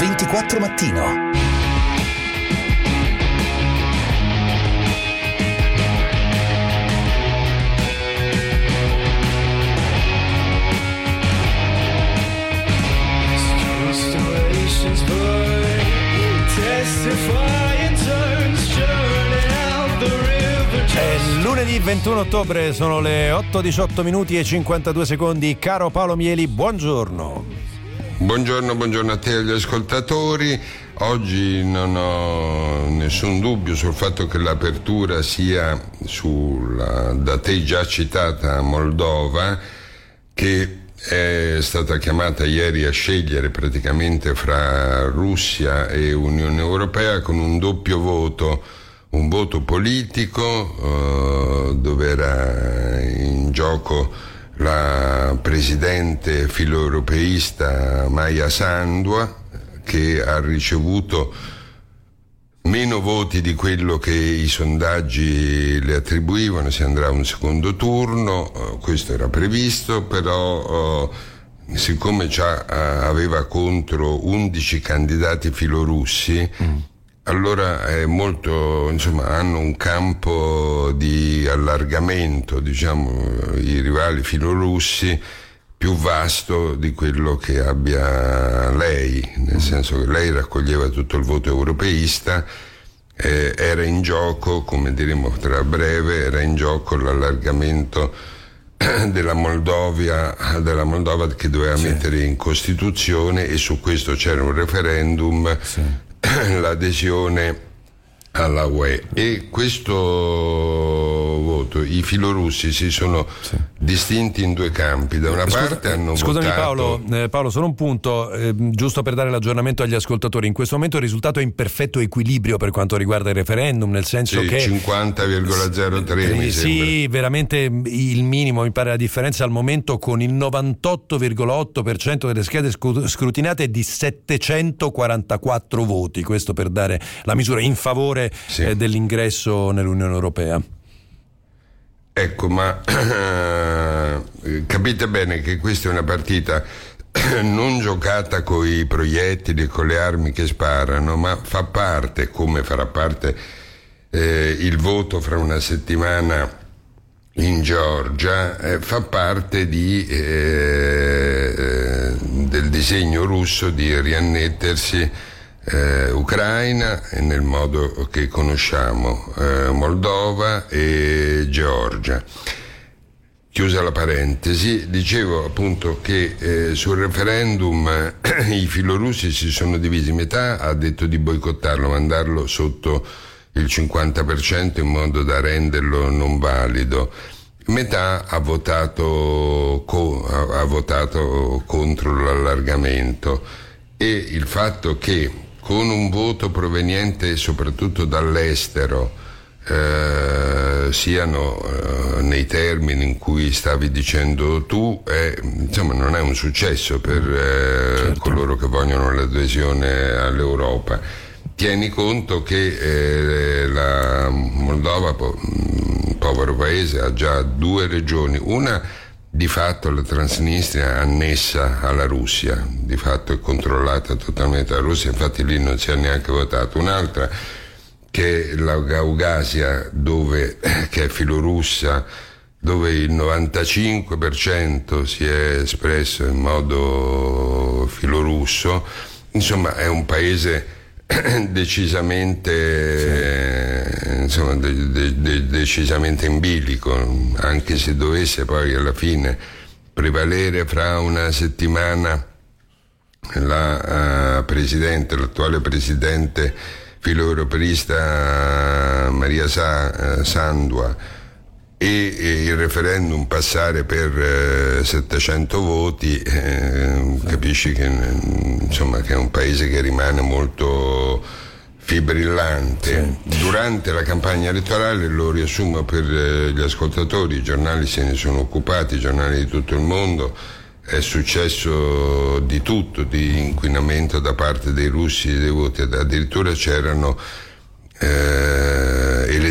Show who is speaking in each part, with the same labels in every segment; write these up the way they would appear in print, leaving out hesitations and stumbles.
Speaker 1: 24 Mattino.
Speaker 2: È lunedì 21 ottobre, sono le 8:18 minuti e 52 secondi. Caro Paolo Mieli, buongiorno.
Speaker 3: Buongiorno a te e agli ascoltatori. Oggi non ho nessun dubbio sul fatto che l'apertura sia sulla da te già citata Moldova, che è stata chiamata ieri a scegliere praticamente fra Russia e Unione Europea con un doppio voto, un voto politico dove era in gioco la presidente filoeuropeista Maia Sandu, che ha ricevuto meno voti di quello che i sondaggi le attribuivano. Si andrà a un secondo turno, questo era previsto, però siccome già aveva contro 11 candidati filorussi, allora è molto, insomma, hanno un campo di allargamento, diciamo, i rivali filorussi più vasto di quello che abbia lei, nel senso che lei raccoglieva tutto il voto europeista, era in gioco, come diremo tra breve, era in gioco l'allargamento della Moldova che doveva mettere in Costituzione, e su questo c'era un referendum, l'adesione alla UE, e questo voto i filorussi si sono distinti in due campi. Da una parte hanno
Speaker 2: scusami
Speaker 3: votato...
Speaker 2: Paolo, solo un punto, giusto per dare l'aggiornamento agli ascoltatori. In questo momento il risultato è in perfetto equilibrio per quanto riguarda il referendum, nel senso che
Speaker 3: 50,03 mi sembra.
Speaker 2: Sì, veramente il minimo, mi pare. La differenza al momento con il 98,8% delle schede scrutinate è di 744 voti, questo per dare la misura in favore dell'ingresso nell'Unione Europea.
Speaker 3: Ecco, ma capite bene che questa è una partita non giocata con i proiettili e con le armi che sparano, ma fa parte, come farà parte il voto fra una settimana in Georgia, fa parte del disegno russo di riannettersi Ucraina nel modo che conosciamo, Moldova e Georgia. Chiusa la parentesi, dicevo appunto che sul referendum i filorussi si sono divisi. Metà ha detto di boicottarlo, mandarlo sotto il 50% in modo da renderlo non valido. Metà ha votato contro l'allargamento, e il fatto che con un voto proveniente soprattutto dall'estero siano nei termini in cui stavi dicendo tu, insomma, non è un successo per coloro che vogliono l'adesione all'Europa. Tieni conto che la Moldova, povero paese, ha già 2 regioni, una di fatto la Transnistria annessa alla Russia, di fatto è controllata totalmente dalla Russia, infatti lì non si è neanche votato. Un'altra che è la Gaugasia, che è filorussa, dove il 95% si è espresso in modo filorusso. Insomma, è un paese decisamente decisamente in bilico, anche se dovesse poi alla fine prevalere fra una settimana l'attuale presidente filoeuropeista Maia Sandu e il referendum passare per 700 voti, capisci che insomma che è un paese che rimane molto fibrillante. Durante la campagna elettorale, lo riassumo per gli ascoltatori, i giornali se ne sono occupati, i giornali di tutto il mondo, è successo di tutto, di inquinamento da parte dei russi dei voti, addirittura c'erano elettori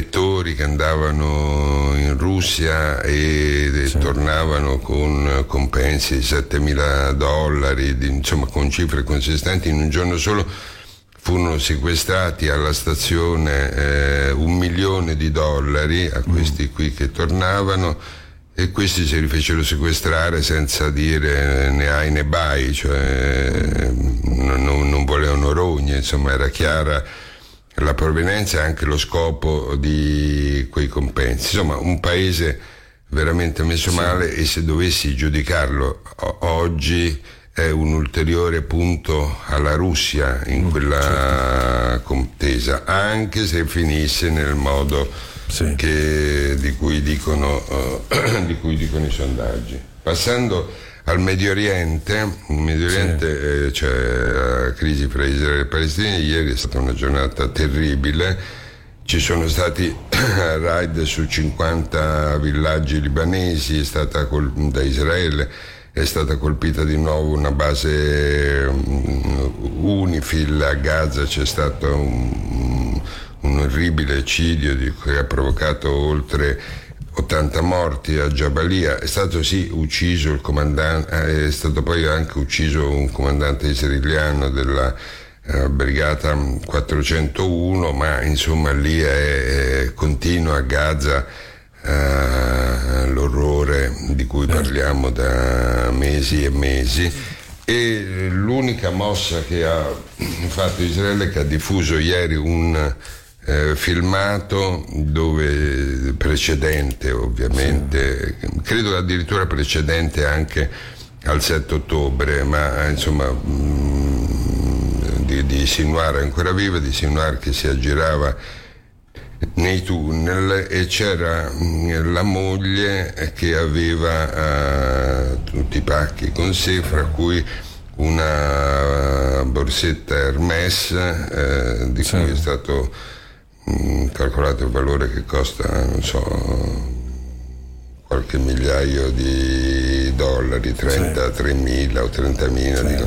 Speaker 3: imprenditori che andavano in Russia e tornavano con compensi di $7.000, insomma con cifre consistenti. In un giorno solo furono sequestrati alla stazione $1 milione a questi qui che tornavano, e questi si rifecero sequestrare senza dire né ai né bai, cioè non volevano rogne, insomma era chiara la provenienza e anche lo scopo di quei compensi. Insomma, un paese veramente messo male, e se dovessi giudicarlo oggi è un ulteriore punto alla Russia in quella contesa, anche se finisse nel modo di cui dicono i sondaggi. Passando al Medio Oriente, c'è la crisi fra Israele e Palestina. Ieri è stata una giornata terribile, ci sono stati raid su 50 villaggi libanesi, da Israele è stata colpita di nuovo una base UNIFIL a Gaza, c'è stato un orribile eccidio che ha provocato oltre 80 morti a Jabalia. È stato ucciso il comandante, è stato poi anche ucciso un comandante israeliano della brigata 401, ma insomma lì continua a Gaza l'orrore di cui parliamo da mesi e mesi. E l'unica mossa che ha fatto Israele è che ha diffuso ieri un filmato precedente, ovviamente, credo addirittura precedente anche al 7 ottobre, ma insomma di Sinwar ancora viva, di Sinwar che si aggirava nei tunnel, e c'era la moglie che aveva tutti i pacchi con sé, fra cui una borsetta Hermès di cui è stato calcolato il valore, che costa qualche migliaio di dollari, 33.000 o 30.000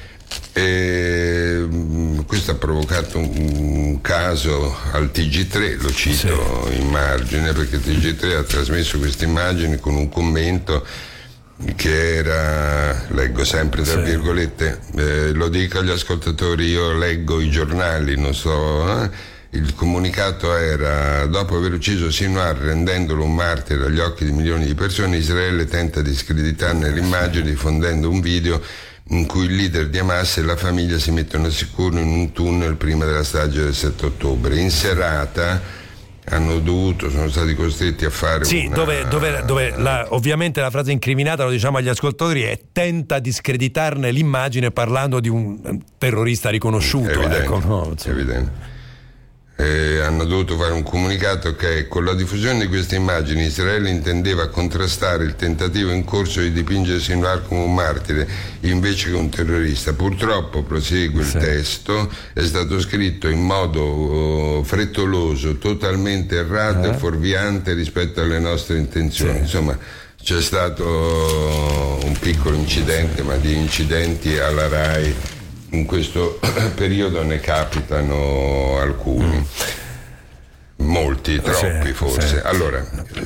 Speaker 3: e questo ha provocato un caso al TG3, lo cito in margine perché TG3 ha trasmesso queste immagini con un commento che era, leggo sempre tra virgolette, lo dico agli ascoltatori, io leggo i giornali, non so. Il comunicato era: dopo aver ucciso Sinwar rendendolo un martire agli occhi di milioni di persone, Israele tenta di screditarne l'immagine diffondendo un video in cui il leader di Hamas e la famiglia si mettono al sicuro in un tunnel prima della strage del 7 ottobre. In serata sono stati costretti a fare
Speaker 2: ovviamente la frase incriminata, lo diciamo agli ascoltatori, è: tenta di screditarne l'immagine parlando di un terrorista riconosciuto.
Speaker 3: È evidente. Hanno dovuto fare un comunicato che con la diffusione di queste immagini Israele intendeva contrastare il tentativo in corso di dipingere Sinwar come un martire invece che un terrorista. Purtroppo, prosegue il testo, è stato scritto in modo frettoloso, totalmente errato e fuorviante rispetto alle nostre intenzioni. Insomma, c'è stato un piccolo incidente, ma di incidenti alla RAI in questo periodo ne capitano alcuni, molti, troppi forse. Allora,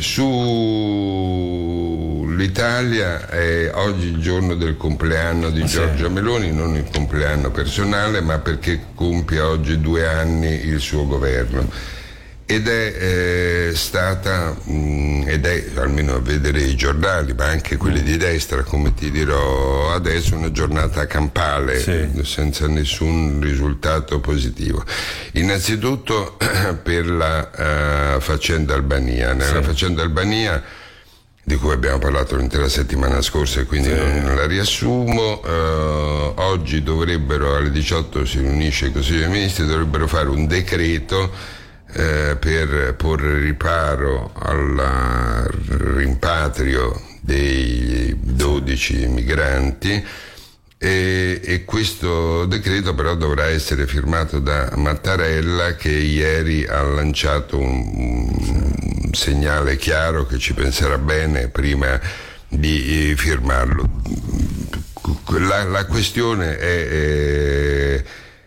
Speaker 3: sull'Italia è oggi il giorno del compleanno di Giorgia Meloni, non il compleanno personale, ma perché compie oggi 2 anni il suo governo. Ed è stata, almeno a vedere i giornali, ma anche quelli di destra, come ti dirò adesso, una giornata campale, senza nessun risultato positivo. Innanzitutto per la faccenda Albania. Nella faccenda Albania, di cui abbiamo parlato l'intera settimana scorsa e quindi non la riassumo, oggi dovrebbero, alle 18 si riunisce il Consiglio dei Ministri, dovrebbero fare un decreto per porre riparo al rimpatrio dei 12 migranti, e questo decreto però dovrà essere firmato da Mattarella, che ieri ha lanciato un segnale chiaro che ci penserà bene prima di firmarlo. La questione è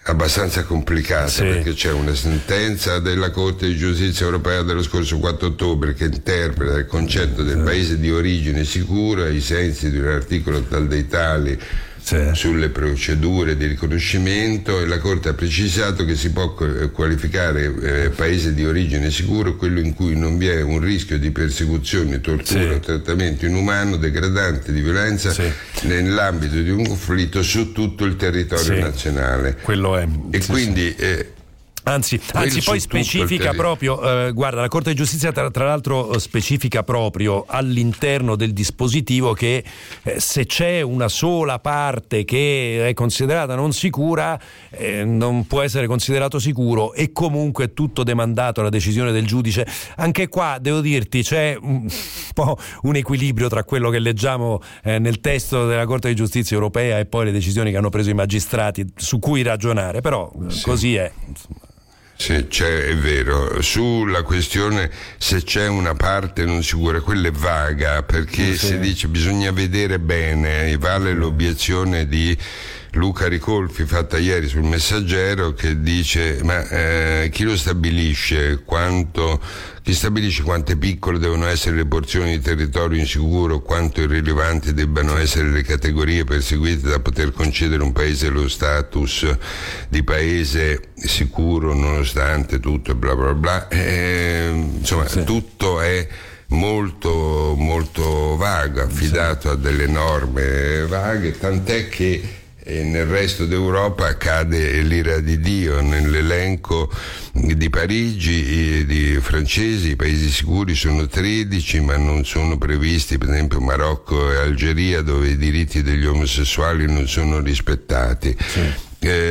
Speaker 3: abbastanza complicata,
Speaker 2: sì,
Speaker 3: perché c'è una sentenza della Corte di Giustizia Europea dello scorso 4 ottobre che interpreta il concetto del paese di origine sicuro ai sensi di un articolo tal dei tali, sì, sulle procedure di riconoscimento, e la Corte ha precisato che si può qualificare paese di origine sicuro quello in cui non vi è un rischio di persecuzione, tortura, sì, trattamento inumano, degradante, di violenza, sì, nell'ambito di un conflitto su tutto il territorio, sì, nazionale.
Speaker 2: Quello è.
Speaker 3: E sì, quindi
Speaker 2: Anzi poi specifica proprio, guarda, la Corte di Giustizia tra l'altro specifica proprio all'interno del dispositivo che se c'è una sola parte che è considerata non sicura, non può essere considerato sicuro, e comunque è tutto demandato alla decisione del giudice. Anche qua devo dirti c'è un po' un equilibrio tra quello che leggiamo nel testo della Corte di Giustizia Europea e poi le decisioni che hanno preso i magistrati, su cui ragionare, però sì, così è.
Speaker 3: Sì, è vero. Sulla questione se c'è una parte non sicura, quella è vaga, perché sì, si dice bisogna vedere bene, vale l'obiezione di Luca Ricolfi fatta ieri sul Messaggero, che dice chi lo stabilisce, chi stabilisce quante piccole devono essere le porzioni di territorio insicuro, quanto irrilevanti debbano essere le categorie perseguite da poter concedere un paese lo status di paese sicuro nonostante tutto e bla bla bla, insomma sì, tutto è molto molto vago, affidato a delle norme vaghe, tant'è che nel resto d'Europa cade l'ira di Dio. Nell'elenco di Parigi di francesi i paesi sicuri sono 13, ma non sono previsti per esempio Marocco e Algeria, dove i diritti degli omosessuali non sono rispettati. Sì.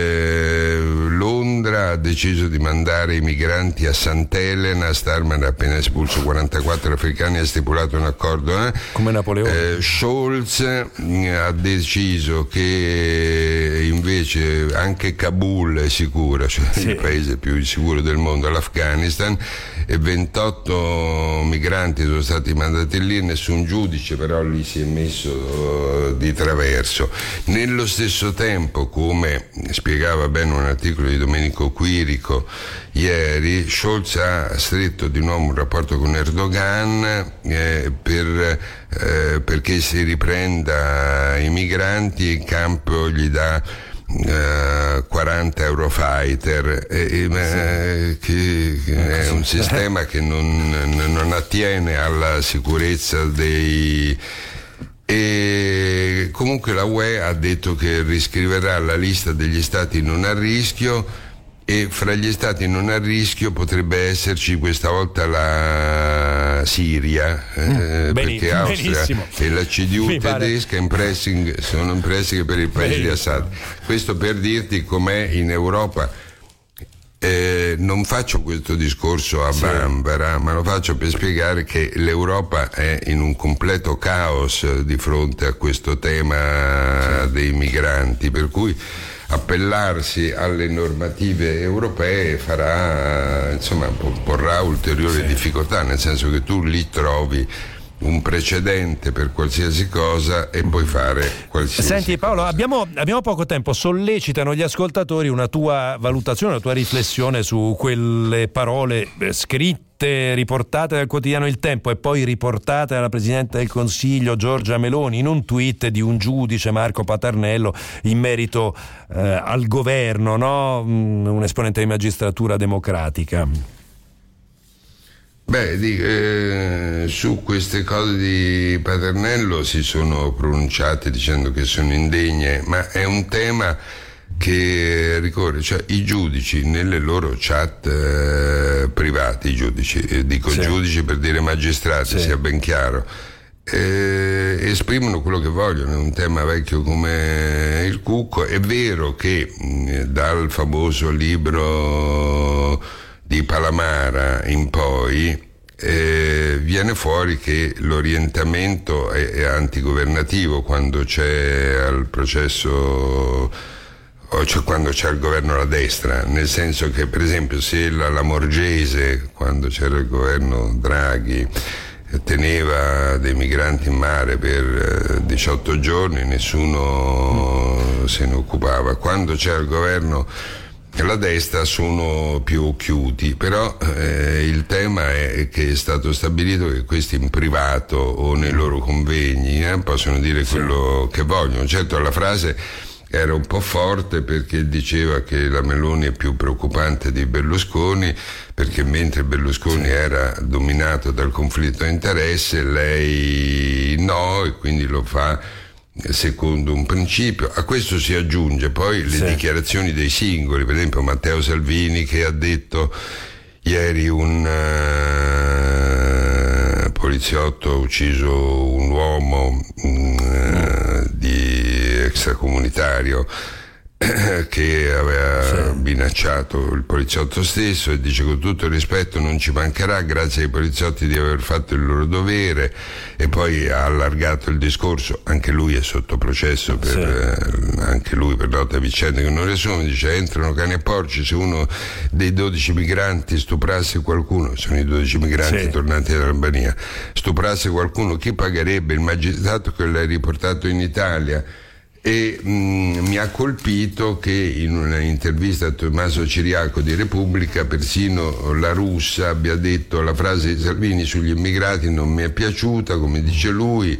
Speaker 3: Londra ha deciso di mandare i migranti a Sant'Elena. Starmer ha appena espulso 44 africani e ha stipulato un accordo
Speaker 2: come Napoleone.
Speaker 3: Scholz ha deciso che invece anche Kabul è sicura, cioè sì, il paese più insicuro del mondo, l'Afghanistan, e 28 migranti sono stati mandati lì, nessun giudice però lì si è messo di traverso. Nello stesso tempo, come spiegava bene un articolo di Domenico Quirico ieri, Scholz ha stretto di nuovo un rapporto con Erdogan perché si riprenda i migranti, in campo gli dà 40 Eurofighter, che è un sistema che non attiene alla sicurezza dei. E comunque la UE ha detto che riscriverà la lista degli stati non a rischio, e fra gli stati non a rischio potrebbe esserci questa volta la Siria, perché Austria benissimo, e la CDU tedesca sono in pressing per il paese di Assad. Questo per dirti com'è in Europa. Non faccio questo discorso a vanvera, ma lo faccio per spiegare che l'Europa è in un completo caos di fronte a questo tema dei migranti, per cui appellarsi alle normative europee porrà ulteriori difficoltà, nel senso che tu lì trovi un precedente per qualsiasi cosa e puoi fare qualsiasi.
Speaker 2: Senti Paolo, abbiamo poco tempo, sollecitano gli ascoltatori una tua valutazione, una tua riflessione su quelle parole scritte, riportate dal quotidiano Il Tempo e poi riportate dalla Presidente del Consiglio Giorgia Meloni in un tweet di un giudice, Marco Paternello, in merito al governo, no? Un esponente di magistratura democratica.
Speaker 3: Su queste cose di Paternello si sono pronunciati dicendo che sono indegne, ma è un tema che ricorre, cioè i giudici nelle loro chat privati, i giudici, giudici per dire magistrati, sia ben chiaro, esprimono quello che vogliono, è un tema vecchio come il cucco. È vero che dal famoso libro di Palamara in poi viene fuori che l'orientamento è antigovernativo quando c'è al processo, cioè quando c'è al governo la destra, nel senso che per esempio se la Lamorgese, quando c'era il governo Draghi, teneva dei migranti in mare per 18 giorni, nessuno se ne occupava. Quando c'era il governo la destra sono più occhiuti, però il tema è che è stato stabilito che questi in privato o nei loro convegni possono dire quello che vogliono. Certo, la frase era un po' forte, perché diceva che la Meloni è più preoccupante di Berlusconi, perché mentre Berlusconi era dominato dal conflitto di interesse, lei no, e quindi lo fa secondo un principio. A questo si aggiunge poi le dichiarazioni dei singoli, per esempio Matteo Salvini, che ha detto ieri un poliziotto ha ucciso un uomo di extracomunitario che aveva minacciato il poliziotto stesso, e dice: con tutto il rispetto, non ci mancherà, grazie ai poliziotti di aver fatto il loro dovere. E poi ha allargato il discorso, anche lui è sotto processo anche lui per note vicende che non riassume, dice: entrano cani e porci, se uno dei 12 migranti stuprasse qualcuno, sono i 12 migranti tornati dall'Albania, stuprasse qualcuno, chi pagherebbe? Il magistrato che l'ha riportato in Italia. E mi ha colpito che in una intervista a Tommaso Ciriaco di Repubblica persino La Russa abbia detto: la frase di Salvini sugli immigrati non mi è piaciuta, come dice lui,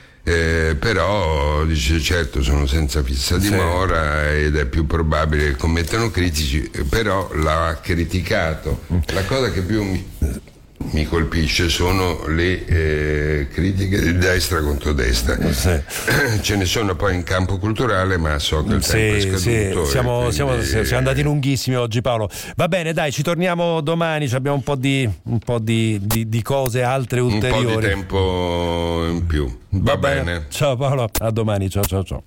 Speaker 3: però dice certo sono senza fissa dimora ed è più probabile che commettano critici, però l'ha criticato. La cosa che più mi colpisce sono le critiche di destra contro destra. Ce ne sono poi in campo culturale, ma so che il tempo è scaduto.
Speaker 2: Siamo andati lunghissimi oggi, Paolo. Va bene, dai, ci torniamo domani, abbiamo un po' di cose altre ulteriori.
Speaker 3: Un po' di tempo in più. Va bene.
Speaker 2: Ciao Paolo, a domani, ciao.
Speaker 3: Ciao.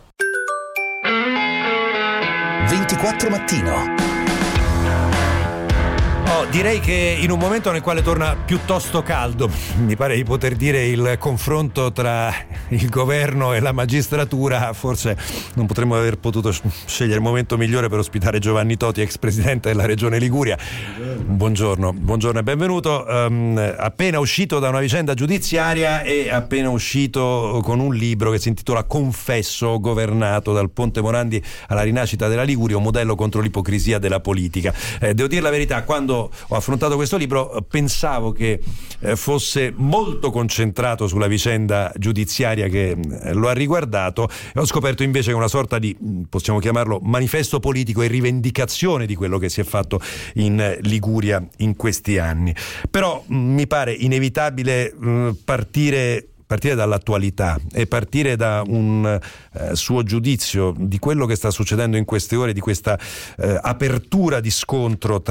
Speaker 1: 24 Mattino.
Speaker 2: Direi che in un momento nel quale torna piuttosto caldo, mi pare di poter dire, il confronto tra il governo e la magistratura, forse non potremmo aver potuto scegliere il momento migliore per ospitare Giovanni Toti, ex presidente della Regione Liguria. Buongiorno e benvenuto. Appena uscito da una vicenda giudiziaria e appena uscito con un libro che si intitola Confesso, governato dal Ponte Morandi alla rinascita della Liguria, un modello contro l'ipocrisia della politica. Devo dire la verità, quando ho affrontato questo libro pensavo che fosse molto concentrato sulla vicenda giudiziaria che lo ha riguardato, e ho scoperto invece che è una sorta di, possiamo chiamarlo, manifesto politico e rivendicazione di quello che si è fatto in Liguria in questi anni. Però mi pare inevitabile partire dall'attualità e partire da un suo giudizio di quello che sta succedendo in queste ore, di questa apertura di scontro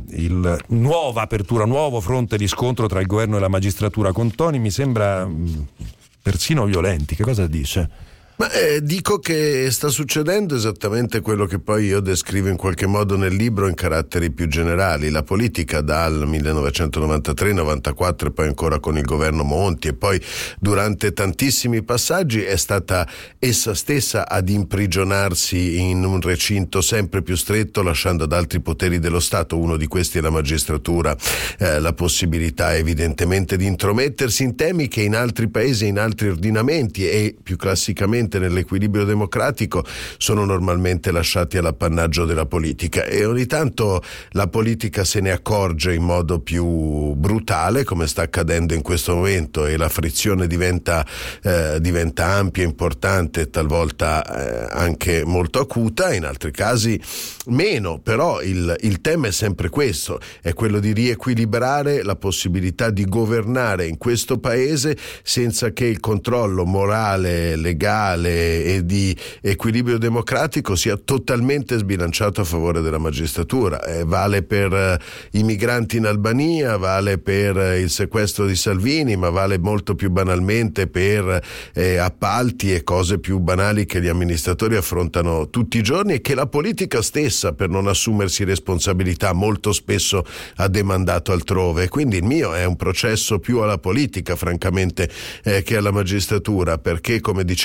Speaker 2: nuovo fronte di scontro tra il governo e la magistratura, con toni mi sembra persino violenti. Che cosa dice?
Speaker 4: Dico che sta succedendo esattamente quello che poi io descrivo in qualche modo nel libro in caratteri più generali. La politica dal 1993-94 e poi ancora con il governo Monti e poi durante tantissimi passaggi è stata essa stessa ad imprigionarsi in un recinto sempre più stretto, lasciando ad altri poteri dello Stato, uno di questi è la magistratura, la possibilità evidentemente di intromettersi in temi che in altri paesi, in altri ordinamenti e più classicamente nell'equilibrio democratico sono normalmente lasciati all'appannaggio della politica, e ogni tanto la politica se ne accorge in modo più brutale, come sta accadendo in questo momento, e la frizione diventa ampia, importante e talvolta anche molto acuta, in altri casi meno. Però il tema è sempre questo, è quello di riequilibrare la possibilità di governare in questo paese senza che il controllo morale, legale e di equilibrio democratico sia totalmente sbilanciato a favore della magistratura. Vale per i migranti in Albania, vale per il sequestro di Salvini, ma vale molto più banalmente per appalti e cose più banali che gli amministratori affrontano tutti i giorni e che la politica stessa, per non assumersi responsabilità, molto spesso ha demandato altrove. Quindi il mio è un processo più alla politica, francamente, che alla magistratura, perché, come diceva Montesquieu,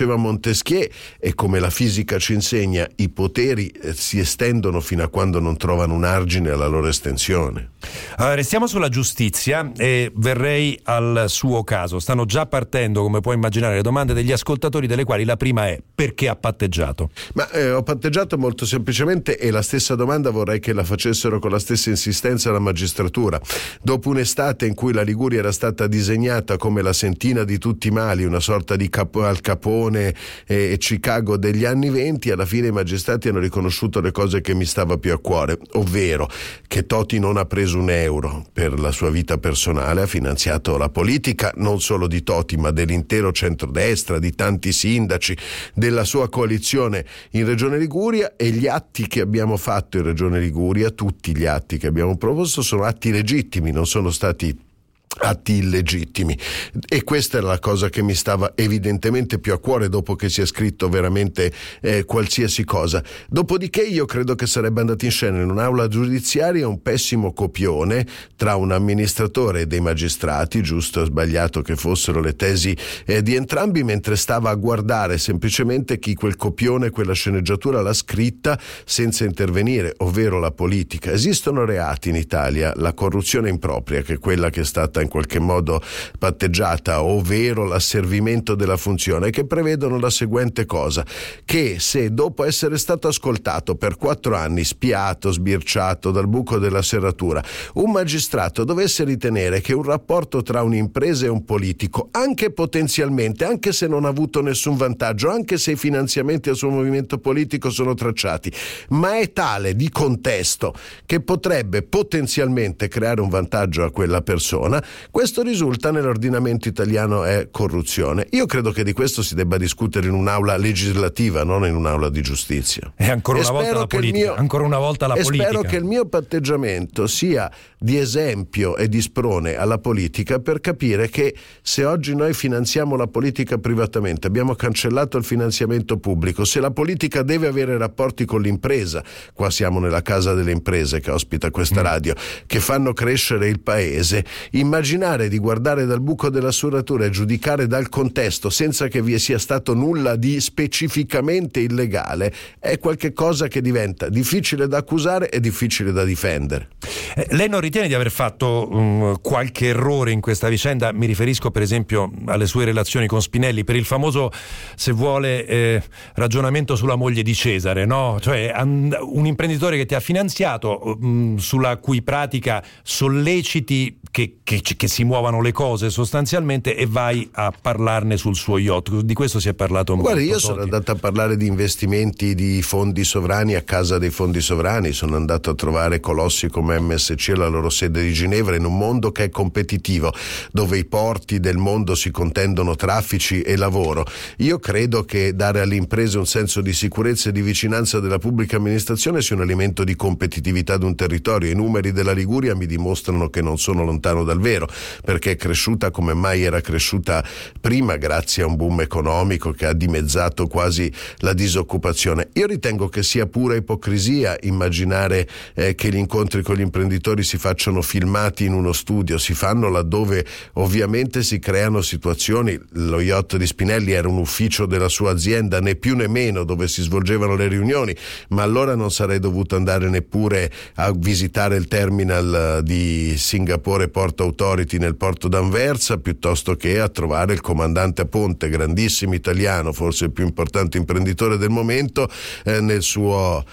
Speaker 4: Montesquieu, e come la fisica ci insegna, i poteri si estendono fino a quando non trovano un argine alla loro estensione.
Speaker 2: Allora, restiamo sulla giustizia e verrei al suo caso. Stanno già partendo, come puoi immaginare, le domande degli ascoltatori, delle quali la prima è: perché ha patteggiato?
Speaker 4: Ma ho patteggiato molto semplicemente, e la stessa domanda vorrei che la facessero con la stessa insistenza la magistratura. Dopo un'estate in cui la Liguria era stata disegnata come la sentina di tutti i mali, una sorta di Al Capone e Chicago degli anni '20, alla fine i magistrati hanno riconosciuto le cose che mi stava più a cuore, ovvero che Toti non ha preso un euro per la sua vita personale, ha finanziato la politica non solo di Toti ma dell'intero centrodestra, di tanti sindaci, della sua coalizione in Regione Liguria, e gli atti che abbiamo fatto in Regione Liguria, tutti gli atti che abbiamo proposto, sono atti legittimi, non sono stati atti illegittimi, e questa era la cosa che mi stava evidentemente più a cuore dopo che si è scritto veramente qualsiasi cosa. Dopodiché io credo che sarebbe andato in scena in un'aula giudiziaria un pessimo copione tra un amministratore e dei magistrati, giusto o sbagliato che fossero le tesi di entrambi, mentre stava a guardare semplicemente chi quel copione, quella sceneggiatura l'ha scritta senza intervenire, ovvero la politica. Esistono reati in Italia, la corruzione impropria, che è quella che è stata in qualche modo patteggiata, ovvero l'asservimento della funzione, che prevedono la seguente cosa: che se dopo essere stato ascoltato per 4 anni, spiato, sbirciato dal buco della serratura, un magistrato dovesse ritenere che un rapporto tra un'impresa e un politico, anche potenzialmente, anche se non ha avuto nessun vantaggio, anche se i finanziamenti al suo movimento politico sono tracciati, ma è tale di contesto che potrebbe potenzialmente creare un vantaggio a quella persona, questo risulta nell'ordinamento italiano è corruzione. Io credo che di questo si debba discutere in un'aula legislativa, non in un'aula di giustizia.
Speaker 2: E ancora una volta la politica. Ancora una volta la politica.
Speaker 4: Spero che il mio patteggiamento sia di esempio e di sprone alla politica, per capire che se oggi noi finanziamo la politica privatamente, abbiamo cancellato il finanziamento pubblico, se la politica deve avere rapporti con l'impresa, qua siamo nella casa delle imprese che ospita questa radio, che fanno crescere il paese, immaginare di guardare dal buco della serratura e giudicare dal contesto senza che vi sia stato nulla di specificamente illegale è qualche cosa che diventa difficile da accusare e difficile da difendere.
Speaker 2: Lei non ritiene di aver fatto qualche errore in questa vicenda? Mi riferisco per esempio alle sue relazioni con Spinelli, per il famoso, se vuole, ragionamento sulla moglie di Cesare, no? Cioè un imprenditore che ti ha finanziato, sulla cui pratica solleciti che si muovano le cose sostanzialmente, e vai a parlarne sul suo yacht. Di questo si è parlato molto.
Speaker 4: Guarda, io sono andato a parlare di investimenti di fondi sovrani a casa dei fondi sovrani, sono andato a trovare colossi come MSC e la loro sede di Ginevra, in un mondo che è competitivo, dove i porti del mondo si contendono traffici e lavoro. Io credo che dare alle imprese un senso di sicurezza e di vicinanza della pubblica amministrazione sia un elemento di competitività di un territorio. I numeri della Liguria mi dimostrano che non sono lontano dal vero, perché è cresciuta come mai era cresciuta prima, grazie a un boom economico che ha dimezzato quasi la disoccupazione. Io ritengo che sia pura ipocrisia immaginare che gli incontri con gli imprenditori si facciano filmati in uno studio. Si fanno laddove ovviamente si creano situazioni. Lo yacht di Spinelli era un ufficio della sua azienda, né più né meno, dove si svolgevano le riunioni, ma allora non sarei dovuto andare neppure a visitare il terminal di Singapore Port Authority nel porto d'Anversa, piuttosto che a trovare il comandante a ponte, grandissimo italiano, forse il più importante imprenditore del momento, nel suo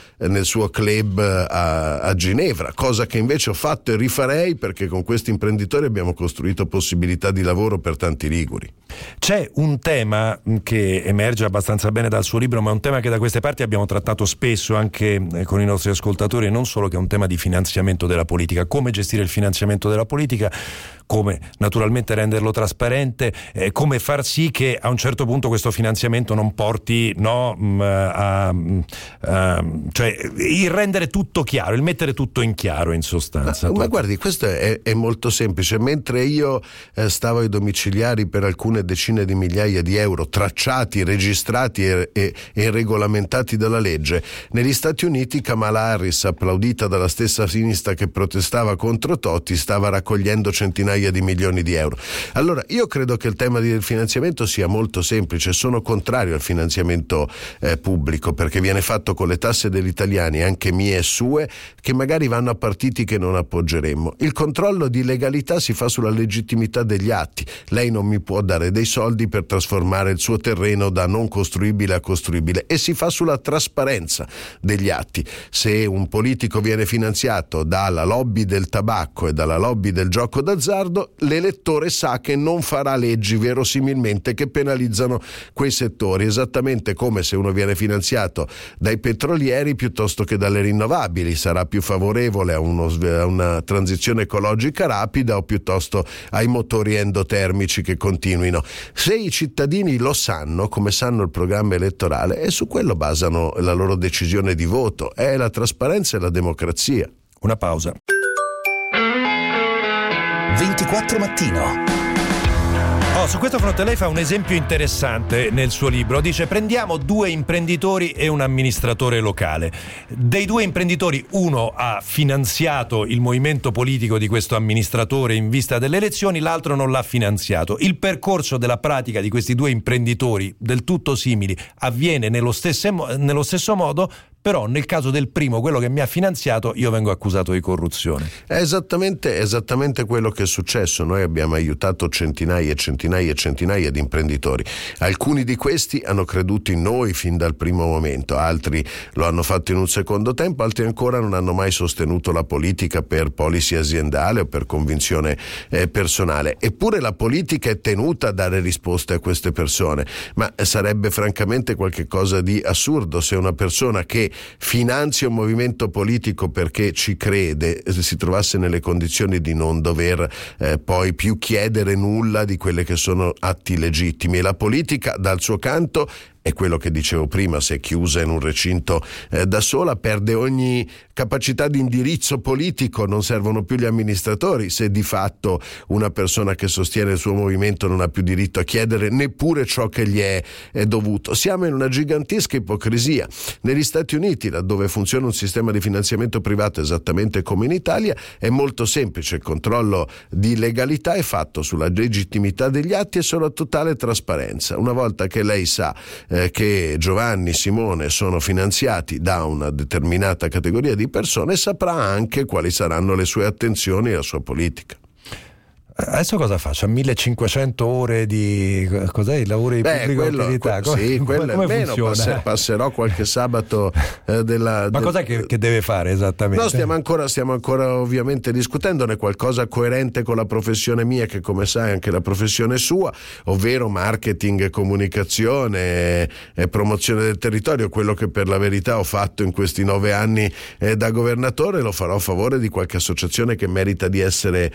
Speaker 4: club a Ginevra, cosa che invece ho fatto e rifarei, perché con questi imprenditori abbiamo costruito possibilità di lavoro per tanti liguri.
Speaker 2: C'è un tema che emerge abbastanza bene dal suo libro, ma è un tema che da queste parti abbiamo trattato spesso anche con i nostri ascoltatori, e non solo, che è un tema di finanziamento della politica. Come gestire il finanziamento della politica, come naturalmente renderlo trasparente, come far sì che a un certo punto questo finanziamento non porti cioè il rendere tutto chiaro, il mettere tutto in chiaro, in sostanza.
Speaker 4: Ma guardi, questo è molto semplice. Mentre io stavo ai domiciliari per alcune decine di migliaia di euro tracciati, registrati e regolamentati dalla legge, negli Stati Uniti Kamala Harris, applaudita dalla stessa sinistra che protestava contro Totti, stava raccogliendo centinaia centinaia di milioni di euro. Allora, io credo che il tema del finanziamento sia molto semplice. Sono contrario al finanziamento pubblico, perché viene fatto con le tasse degli italiani, anche mie e sue, che magari vanno a partiti che non appoggeremmo. Il controllo di legalità si fa sulla legittimità degli atti. Lei non mi può dare dei soldi per trasformare il suo terreno da non costruibile a costruibile, e si fa sulla trasparenza degli atti. Se un politico viene finanziato dalla lobby del tabacco e dalla lobby del gioco d'azzardo, l'elettore sa che non farà leggi verosimilmente che penalizzano quei settori, esattamente come se uno viene finanziato dai petrolieri piuttosto che dalle rinnovabili, sarà più favorevole a una transizione ecologica rapida o piuttosto ai motori endotermici che continuino. Se i cittadini lo sanno, come sanno il programma elettorale, e su quello basano la loro decisione di voto, è la trasparenza e la democrazia.
Speaker 2: Una pausa.
Speaker 1: 24 Mattino.
Speaker 2: Su questo fronte lei fa un esempio interessante nel suo libro. Dice: prendiamo 2 imprenditori e un amministratore locale. Dei 2 imprenditori, uno ha finanziato il movimento politico di questo amministratore in vista delle elezioni, l'altro non l'ha finanziato. Il percorso della pratica di questi 2 imprenditori, del tutto simili, avviene nello stesso modo. Però nel caso del primo, quello che mi ha finanziato, io vengo accusato di corruzione.
Speaker 4: È esattamente quello che è successo. Noi abbiamo aiutato centinaia e centinaia e centinaia di imprenditori. Alcuni di questi hanno creduto in noi fin dal primo momento, altri lo hanno fatto in un secondo tempo, altri ancora non hanno mai sostenuto la politica per policy aziendale o per convinzione personale. Eppure la politica è tenuta a dare risposte a queste persone, ma sarebbe francamente qualche cosa di assurdo se una persona che finanzia un movimento politico perché ci crede si trovasse nelle condizioni di non dover poi più chiedere nulla di quelle che sono atti legittimi. E la politica, dal suo canto, è quello che dicevo prima, se è chiusa in un recinto da sola, perde ogni capacità di indirizzo politico, non servono più gli amministratori se di fatto una persona che sostiene il suo movimento non ha più diritto a chiedere neppure ciò che gli è dovuto. Siamo in una gigantesca ipocrisia. Negli Stati Uniti, laddove funziona un sistema di finanziamento privato esattamente come in Italia, è molto semplice. Il controllo di legalità è fatto sulla legittimità degli atti e sulla totale trasparenza. Una volta che lei sa che Giovanni, Simone sono finanziati da una determinata categoria di persone, saprà anche quali saranno le sue attenzioni e la sua politica.
Speaker 2: Adesso cosa faccio? 1500 ore di cos'è il lavoro di pubblica utilità?
Speaker 4: Sì, quello
Speaker 2: come
Speaker 4: è meno. Passerò qualche sabato
Speaker 2: Ma cos'è che deve fare esattamente?
Speaker 4: No, stiamo ancora ovviamente discutendone qualcosa coerente con la professione mia, che come sai è anche la professione sua, ovvero marketing, comunicazione e promozione del territorio. Quello che per la verità ho fatto in questi 9 anni da governatore lo farò a favore di qualche associazione che merita di essere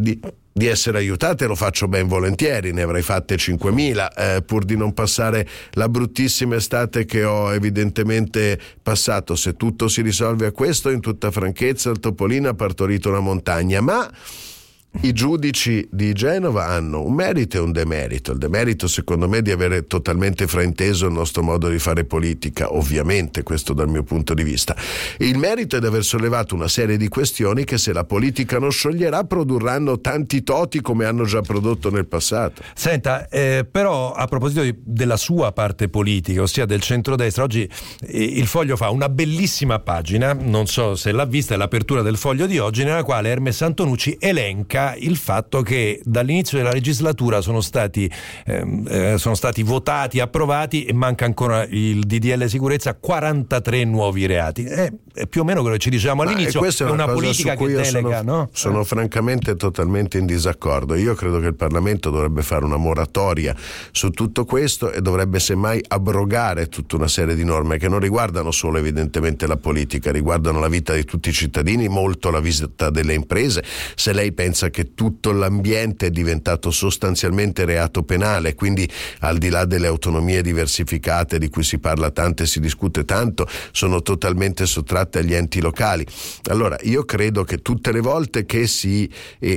Speaker 4: aiutate, lo faccio ben volentieri, ne avrei fatte 5.000 pur di non passare la bruttissima estate che ho evidentemente passato. Se tutto si risolve a questo, in tutta franchezza il Topolino ha partorito una montagna, ma i giudici di Genova hanno un merito e un demerito. Il demerito, secondo me, è di avere totalmente frainteso il nostro modo di fare politica, ovviamente, questo dal mio punto di vista. Il merito è di aver sollevato una serie di questioni che, se la politica non scioglierà, produrranno tanti toti come hanno già prodotto nel passato.
Speaker 2: Senta, però a proposito della sua parte politica, ossia del centrodestra, oggi il Foglio fa una bellissima pagina, non so se l'ha vista, è l'apertura del Foglio di oggi, nella quale Hermes Antonucci elenca il fatto che dall'inizio della legislatura sono stati votati, approvati, e manca ancora il DDL sicurezza, 43 nuovi reati. È più o meno quello che ci dicevamo all'inizio.
Speaker 4: È
Speaker 2: una politica che delega,
Speaker 4: sono francamente totalmente in disaccordo. Io credo che il Parlamento dovrebbe fare una moratoria su tutto questo e dovrebbe semmai abrogare tutta una serie di norme che non riguardano solo evidentemente la politica, riguardano la vita di tutti i cittadini, molto la vita delle imprese. Se lei pensa che tutto l'ambiente è diventato sostanzialmente reato penale, quindi al di là delle autonomie diversificate di cui si parla tanto e si discute tanto, sono totalmente sottratte agli enti locali. Allora io credo che tutte le volte che si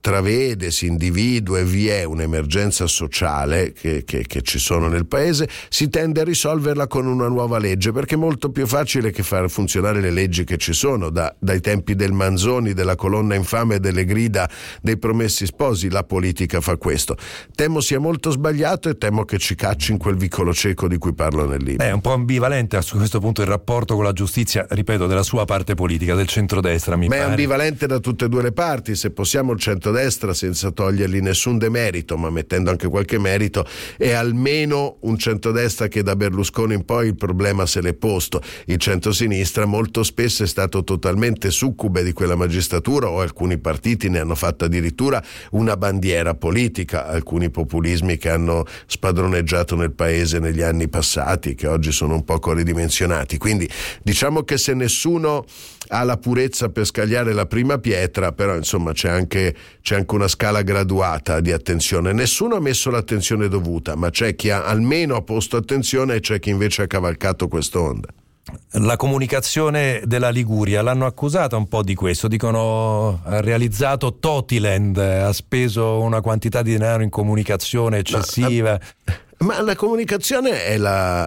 Speaker 4: travede, si individua e vi è un'emergenza sociale che ci sono nel paese, si tende a risolverla con una nuova legge, perché è molto più facile che far funzionare le leggi che ci sono dai tempi del Manzoni, della colonna infame, delle grida dei Promessi Sposi. La politica fa questo. Temo sia molto sbagliato e temo che ci cacci in quel vicolo cieco di cui parlo nel libro.
Speaker 2: È un po' ambivalente su questo punto il rapporto con la giustizia, ripeto, della sua parte politica, del centrodestra, mi pare.
Speaker 4: Ma è ambivalente da tutte e due le parti. Se possiamo, il centrodestra, senza togliergli nessun demerito, ma mettendo anche qualche merito, è almeno un centrodestra che da Berlusconi in poi il problema se l'è posto. Il centrosinistra molto spesso è stato totalmente succube di quella magistratura, o alcuni partiti ne hanno fatto addirittura una bandiera politica, alcuni populismi che hanno spadroneggiato nel paese negli anni passati, che oggi sono un poco ridimensionati. Quindi diciamo che se nessuno ha la purezza per scagliare la prima pietra, però insomma c'è anche una scala graduata di attenzione. Nessuno ha messo l'attenzione dovuta, ma c'è chi ha almeno posto attenzione e c'è chi invece ha cavalcato quest'onda.
Speaker 2: La comunicazione della Liguria l'hanno accusata un po' di questo, dicono ha realizzato Totiland, ha speso una quantità di denaro in comunicazione eccessiva.
Speaker 4: Ma la comunicazione è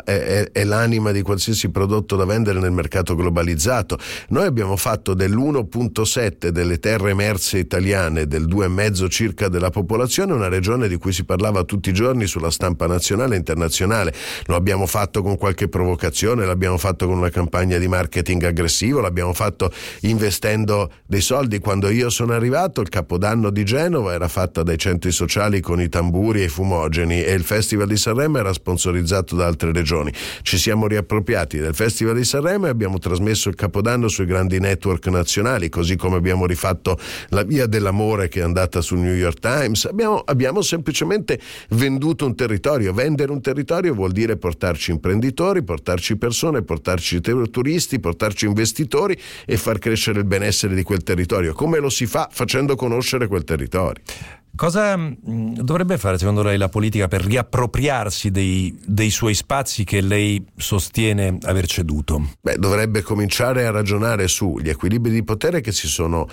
Speaker 4: l'anima di qualsiasi prodotto da vendere nel mercato globalizzato. Noi abbiamo fatto dell'1,7 delle terre emerse italiane, del 2,5 circa della popolazione, una regione di cui si parlava tutti i giorni sulla stampa nazionale e internazionale. Lo abbiamo fatto con qualche provocazione, l'abbiamo fatto con una campagna di marketing aggressivo, l'abbiamo fatto investendo dei soldi. Quando io sono arrivato, il Capodanno di Genova era fatta dai centri sociali con i tamburi e i fumogeni, e il Festival di Sanremo era sponsorizzato da altre regioni. Ci siamo riappropriati del Festival di Sanremo e abbiamo trasmesso il Capodanno sui grandi network nazionali, così come abbiamo rifatto la Via dell'Amore che è andata sul New York Times. Abbiamo semplicemente venduto un territorio. Vendere un territorio vuol dire portarci imprenditori, portarci persone, portarci turisti, portarci investitori e far crescere il benessere di quel territorio. Come lo si fa? Facendo conoscere quel territorio.
Speaker 2: Cosa dovrebbe fare secondo lei la politica per riappropriarsi dei suoi spazi che lei sostiene aver ceduto?
Speaker 4: Dovrebbe cominciare a ragionare sugli equilibri di potere che si sono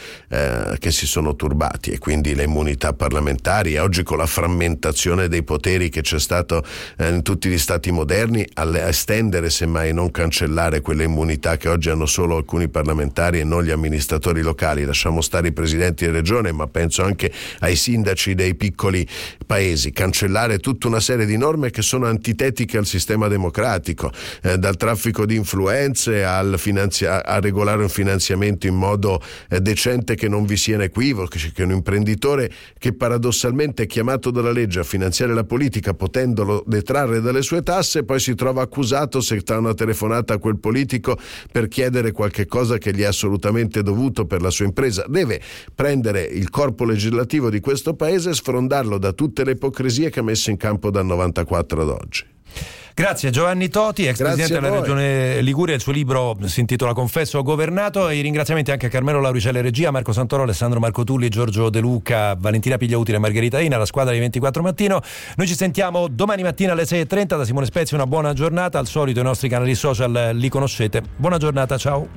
Speaker 4: turbati, e quindi le immunità parlamentari. Oggi, con la frammentazione dei poteri che c'è stato in tutti gli stati moderni, a estendere, semmai non cancellare, quelle immunità che oggi hanno solo alcuni parlamentari e non gli amministratori locali. Lasciamo stare i presidenti di regione, ma penso anche ai sindaci dei piccoli paesi. Cancellare tutta una serie di norme che sono antitetiche al sistema democratico, dal traffico di influenze a regolare un finanziamento in modo decente, che non vi siano equivoci, che un imprenditore che paradossalmente è chiamato dalla legge a finanziare la politica, potendolo detrarre dalle sue tasse, poi si trova accusato se fa una telefonata a quel politico per chiedere qualche cosa che gli è assolutamente dovuto per la sua impresa. Deve prendere il corpo legislativo di questo paese e sfrondarlo da tutte le ipocrisie che ha messo in campo dal 94 ad oggi.
Speaker 2: Grazie Giovanni Toti, ex presidente della Regione Liguria. Il suo libro si intitola Confesso ho governato, e i ringraziamenti anche a Carmelo Lauricella regia, Marco Santoro, Alessandro Marco Tulli, Giorgio De Luca, Valentina Pigliautile e Margherita Ina, la squadra di 24 Mattino. Noi ci sentiamo domani mattina alle 6:30 da Simone Spezia. Una buona giornata. Al solito i nostri canali social li conoscete. Buona giornata, ciao.